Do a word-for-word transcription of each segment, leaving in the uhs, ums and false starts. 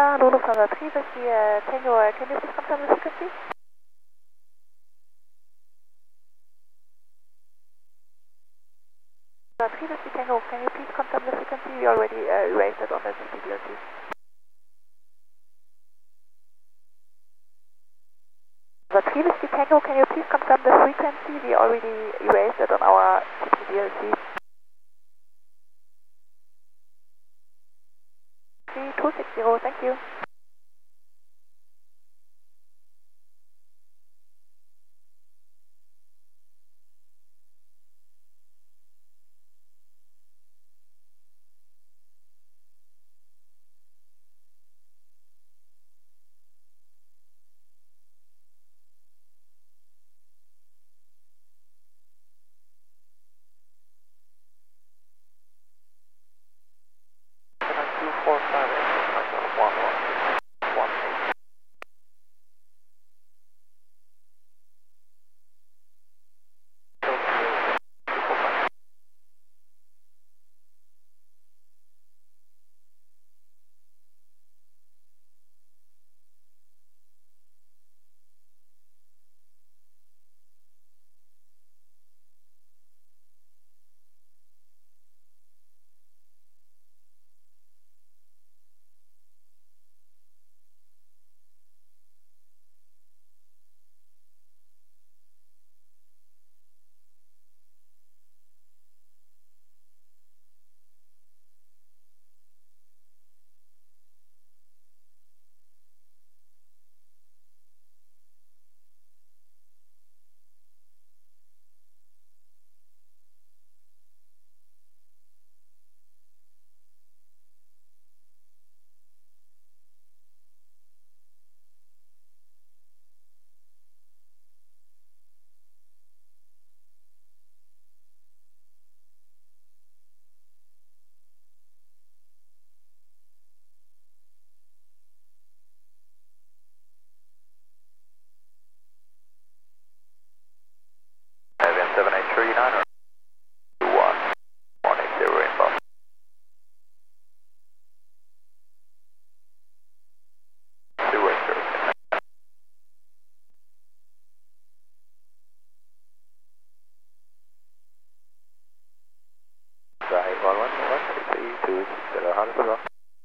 Lulu from the three fifty, uh, Tango, uh, can you please confirm the frequency? Uh, three fifty Tango, can you please confirm the frequency? We already uh, erased it on the C D L C. The three fifty Tango, can you please confirm the frequency? We already erased it on our C D L C. three two six zero, thank you. two four five eight, one one one eight. seven eight three nine or two one one eight zero inbound. two eight zero. Right, one one one three two zero, how does it go?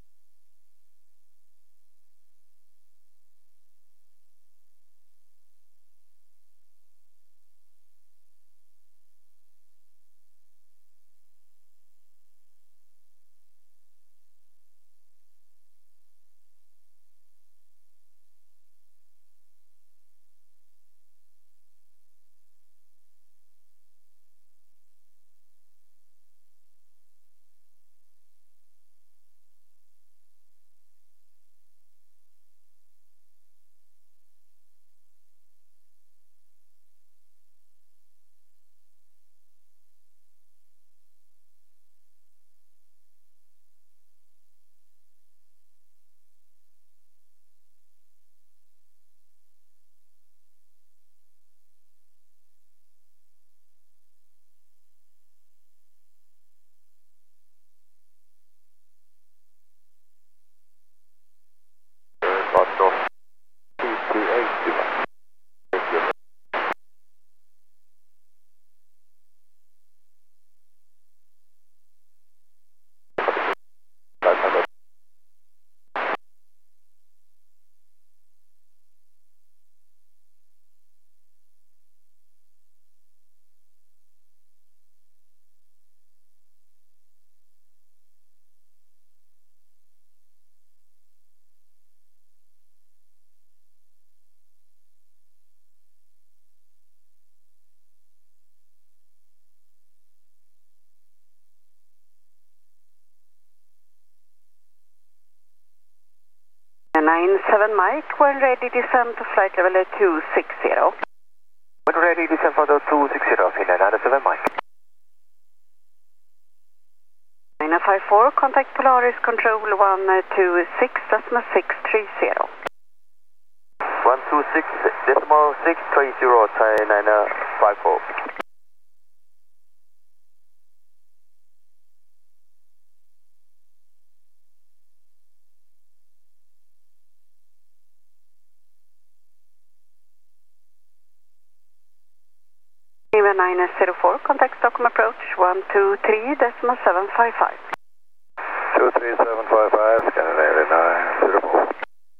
nine seven Mike, when ready descend to flight level two six zero. When ready descend for the two six zero, Finland nine seven Mike. nine five four, contact Polaris control one two six, decimal six three zero. one two six, decimal six three zero, nine five four. nine zero four, contact Stockholm approach one two three decimal seven five five. two three seven five five, Scandinavian nine zero four.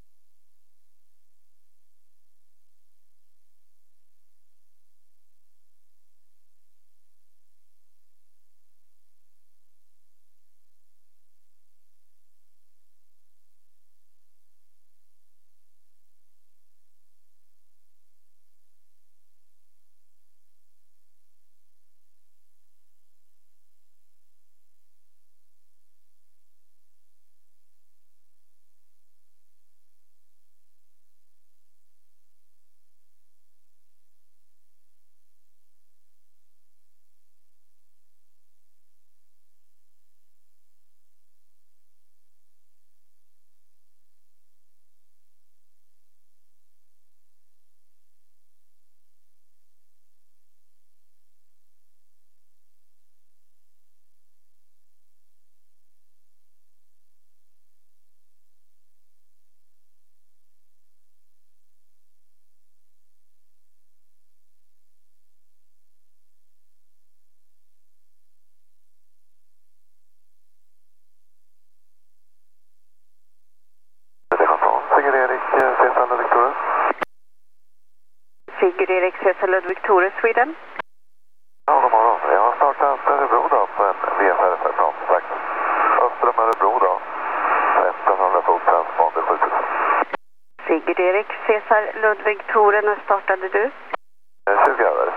Sigurd Erik Cesar Ludvig Tore, Sweden. Ja, god morgon. Jag har startat Örebro då på en V F R F-plan. Tack. Östra Örebro då. femtonhundra fot transponder sjutusen. Sigurd Erik Cesar Ludvig Tore, när startade du? tjugo över.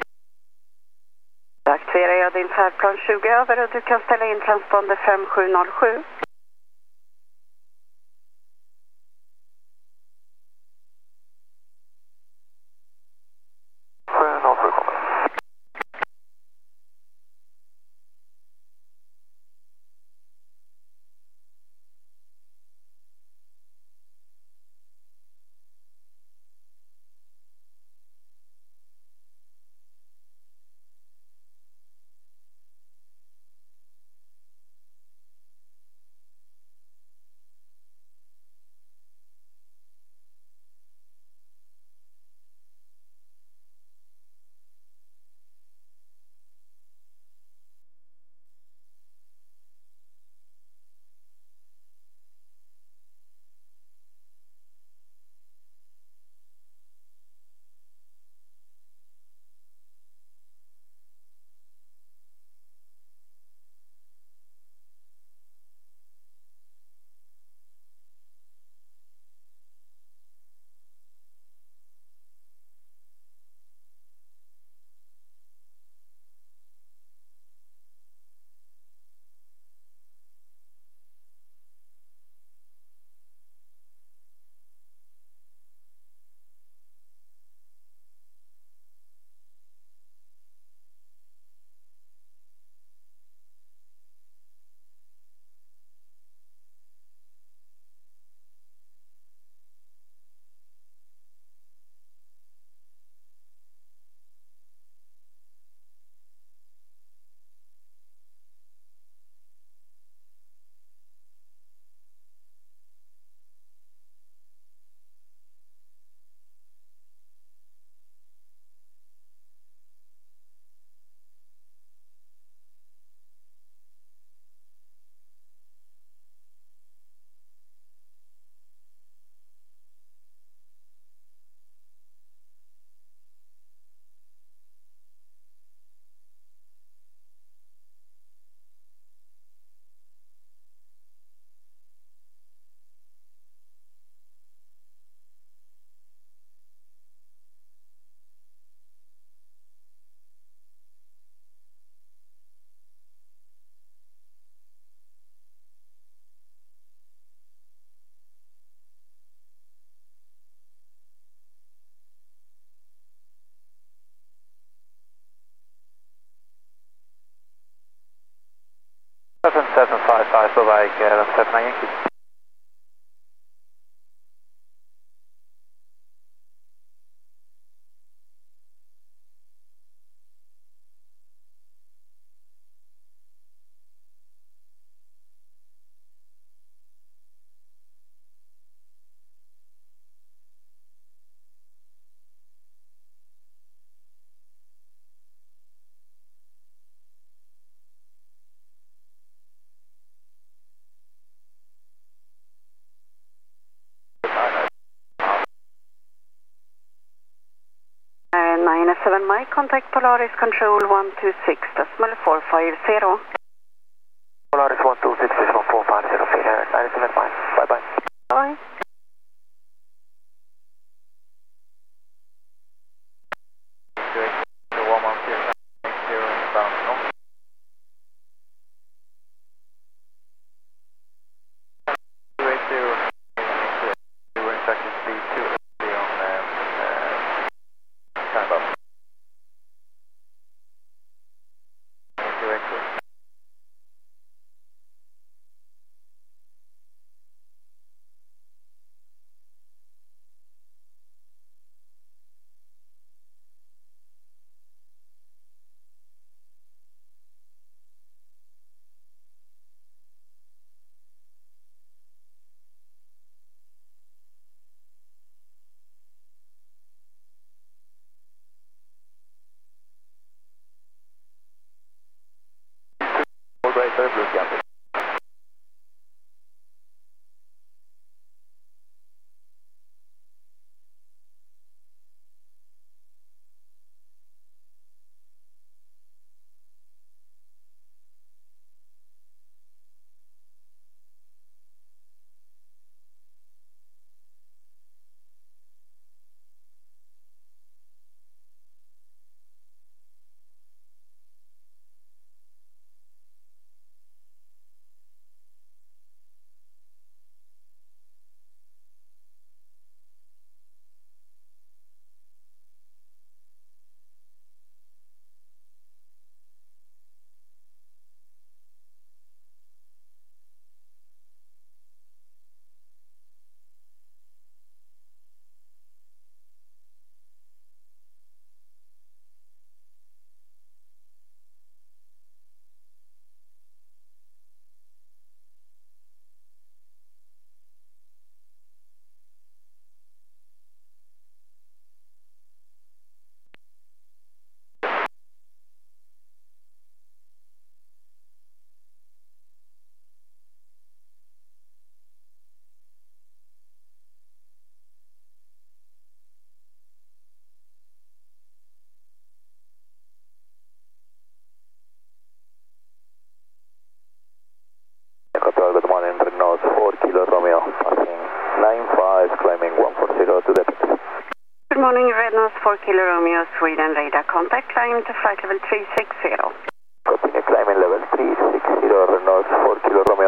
Då aktiverar jag din färdplan tjugo över och du kan ställa in transponder fem sju noll sju. seven seven five five på väg seven Yankee. seven Mike, contact Polaris Control one two six, decimal four five zero. Polaris one two six, decimal four five zero, Peter, nine seven Mike. Bye bye. Bye. Good morning, Renault four Kilo Romeo, passing nine five, climbing one four zero to depth. Good morning, Renault four Kilo Romeo, Sweden, radar contact, climb to flight level three six zero. Continue climbing level three six zero, Renault four Kilo Romeo.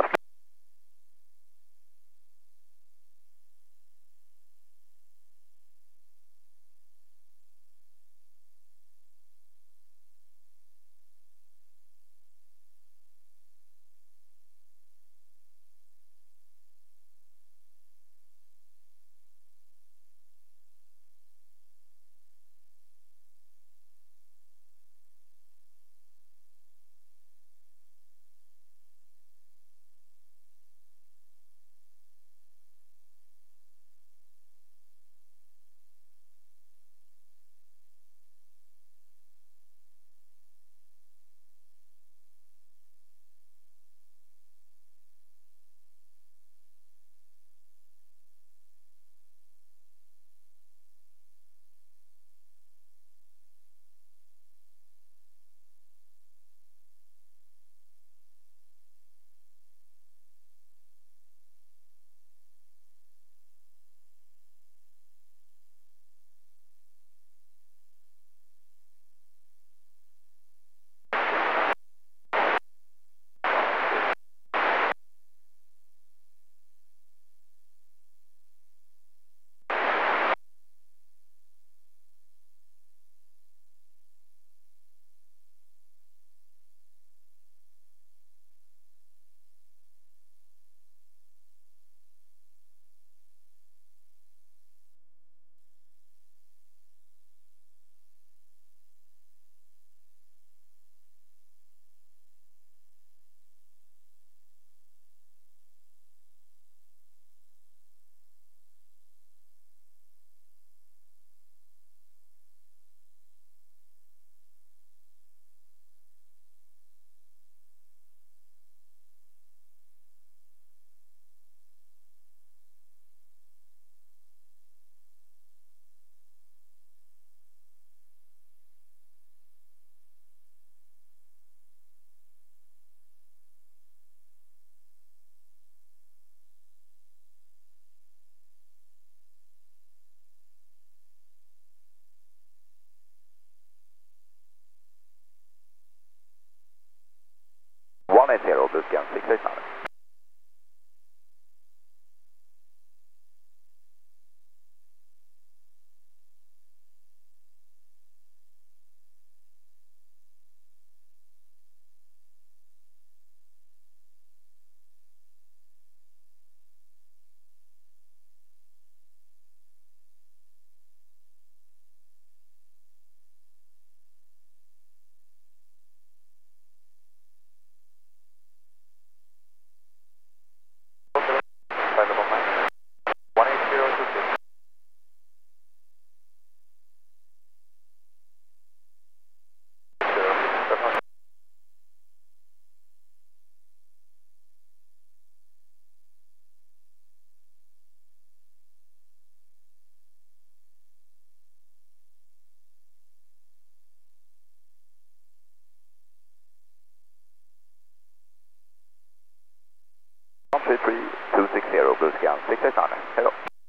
scan, sikta i stjärnor. Hej då.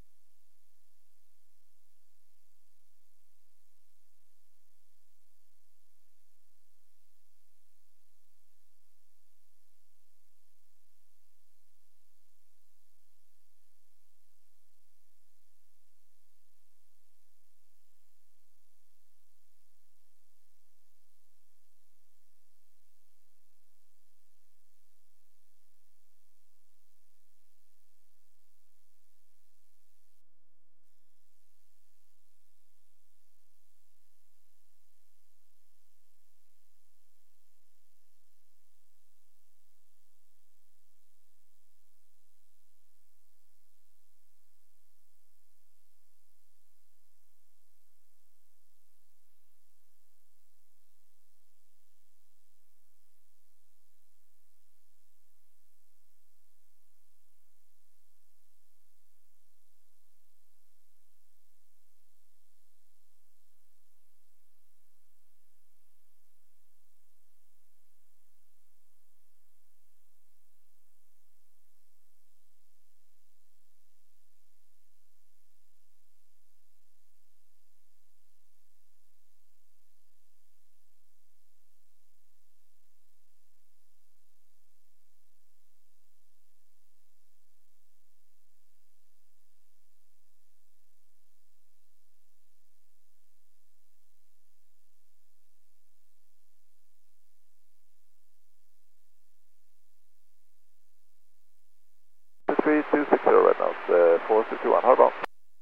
three two six zero right now, uh, four two two one, how about?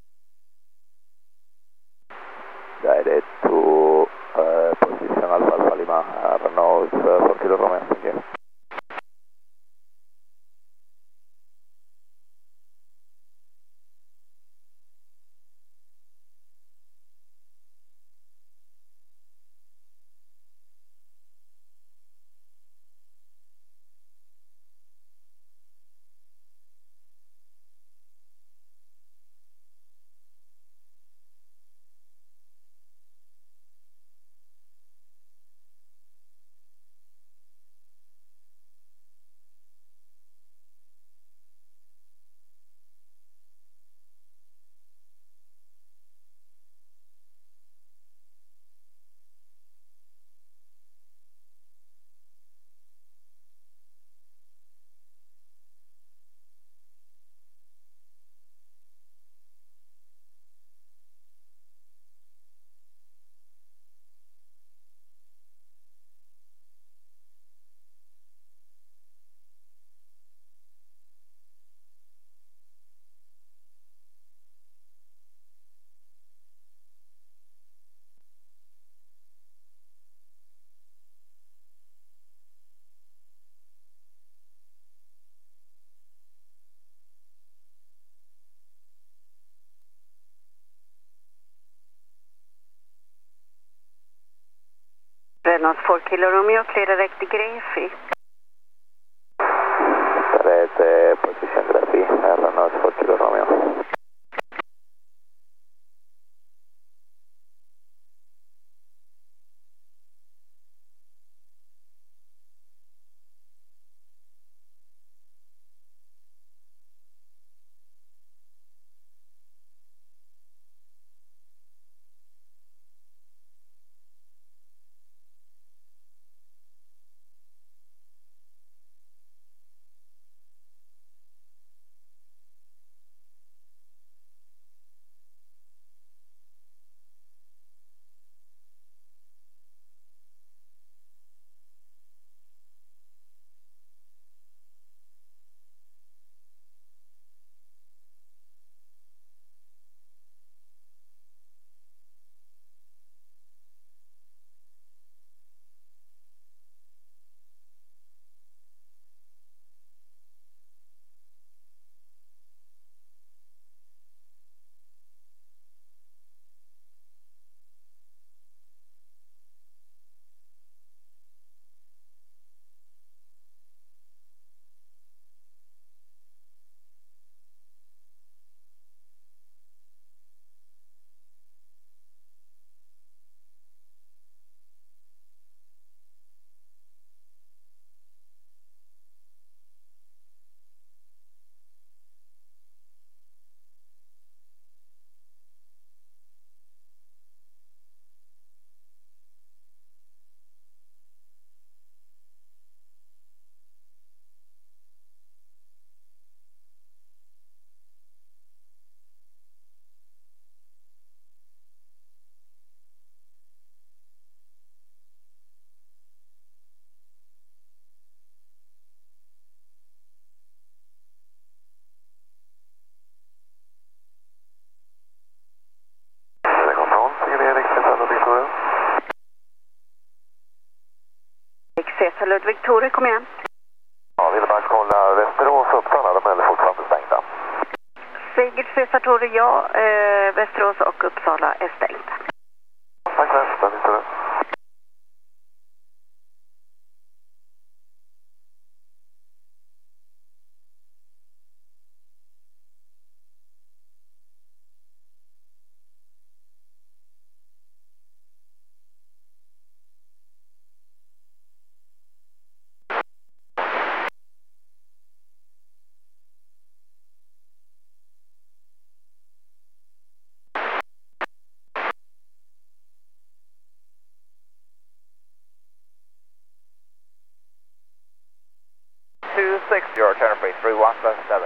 Guided to uh, position Alpha Alpha Lima, uh, Renault uh, four Kilo Romeo, thank you. Renault four Kilo Romeo, clear direct to Grefy. Direct uh, position Grefy, uh, Renault four Kilo Romeo. Delta Ludvig Tore, kom igen. Ja, vill bara kolla Västerås och Uppsala, de är fortfarande stängda. Sigurd Cesar Tore, ja. Eh, Västerås och Uppsala är stängt. Tack för det, den inte det. two six, your turn free, three one plus seven.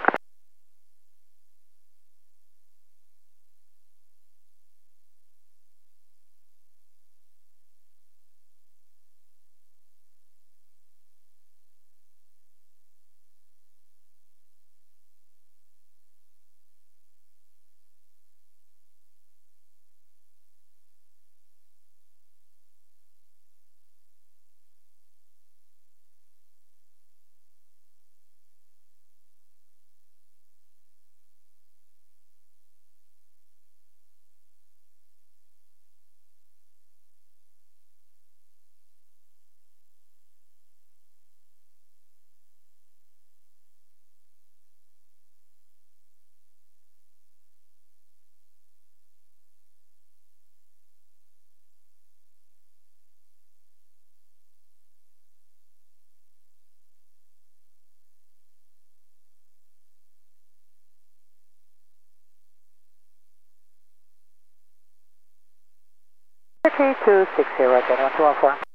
three two six zero, General two one four.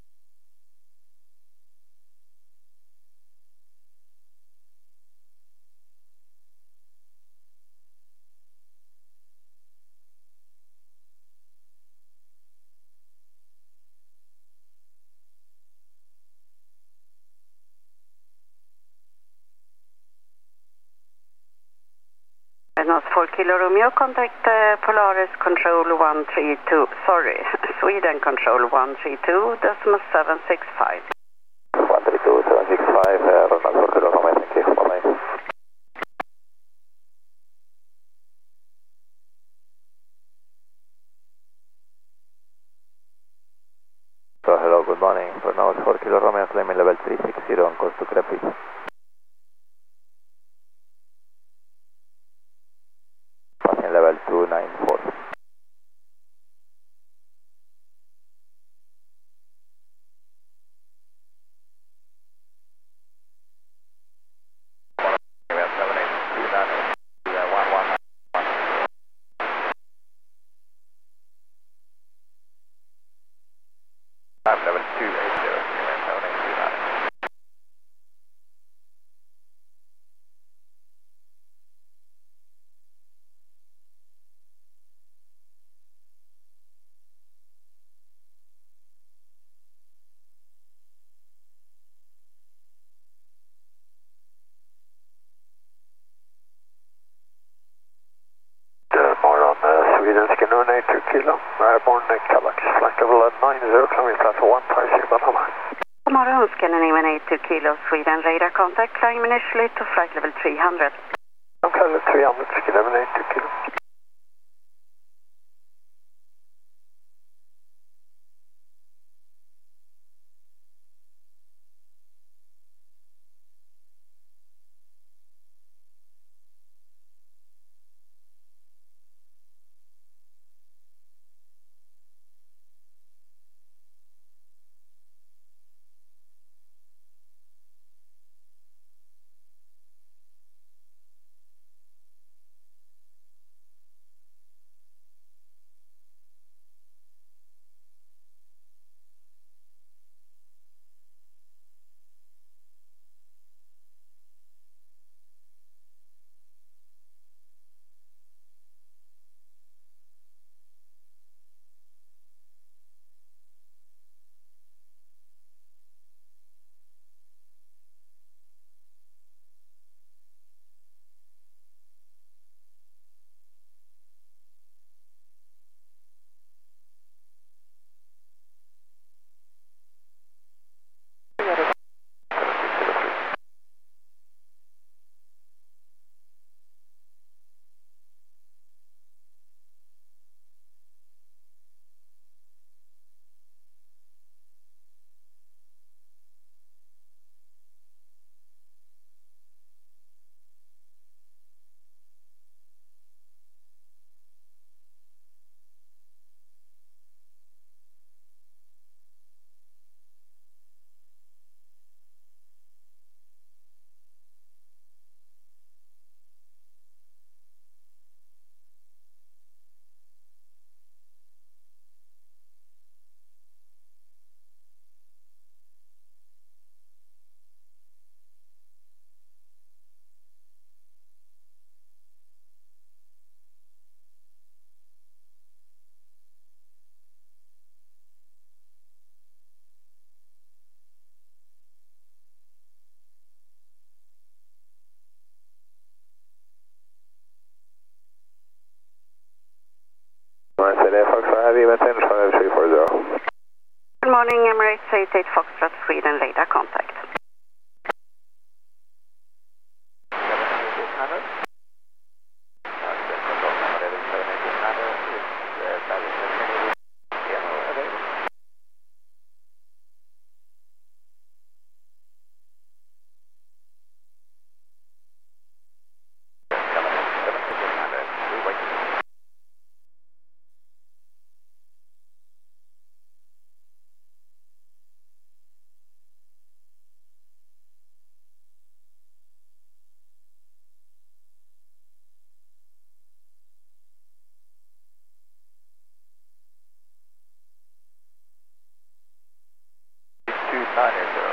North four Kilo Romeo, contact uh, Polaris Control one three two, sorry, Sweden Control one three two, decimal seven six five. one three two, seven six five, uh, North four Kilo Romeo, thank you, bye-bye. So hello, good morning, for now four Kilo Romeo, climbing level three six zero on course to Crepis. Passing level two nine four. Level two eight zero, seven eight two nine. Morgon, uh, Sweden Scanner eight two Kilo, airborne uh, Kallax, flight level uh, nine zero, climbing platform one five zero, Panama. God morgon, Scandinavian eight two Kilo, Sweden radar contact, climb initially to flight level three hundred. I'm flight level three hundred, Scandinavian eight two Kilo. Emirates eight eight Foxtrot Sweden, radar contact. two nine zero.